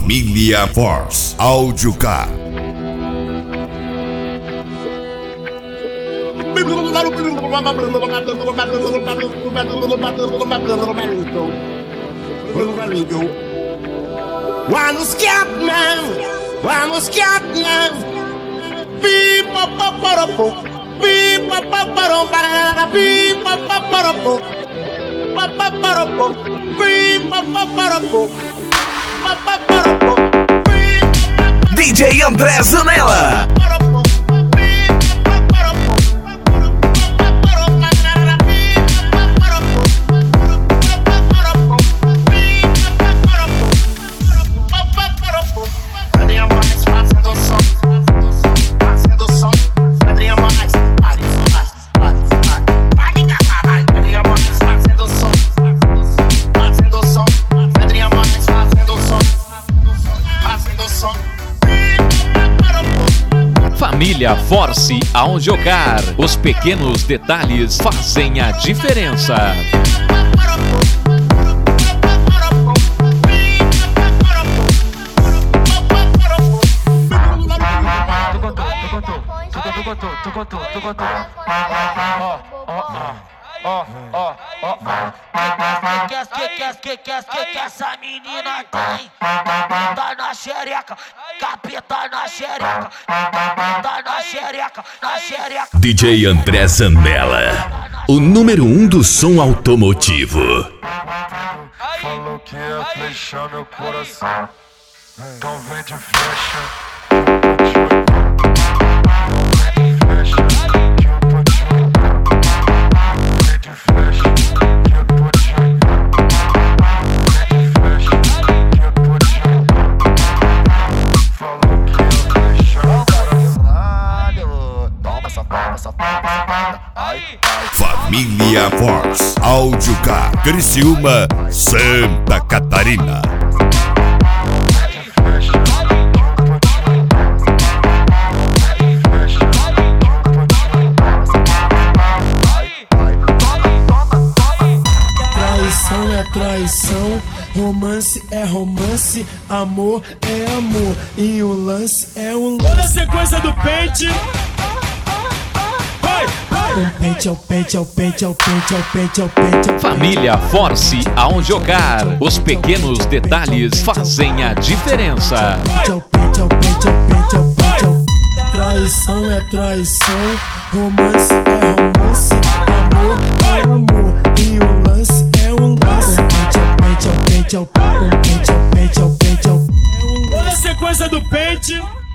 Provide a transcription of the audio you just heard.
Família Force Áudio Car. Vamos Catman, vamos Catman. Pipa paparopo, pipa paparom para pipa paparopo, paparopo, pipa paparopo, paparopo. DJ André Zanella. Família Force ao jogar. Os pequenos detalhes fazem a diferença. Que essa menina tem? Tá na xereca, capeta na xereca, tá na xereca, na xereca. DJ André Zanella, o número 1 do som automotivo. Falou que ia flechar meu coração, então vem de flecha. Família Force Áudio Car, Criciúma, Santa Catarina. Traição é traição, romance é romance, amor é amor e o lance é um lance. Olha a sequência do pente. Família Force ao jogar. Os pequenos detalhes fazem a diferença. Traição é traição, romance é romance, amor é amor e o lance é um lance. Olha a sequência do pente.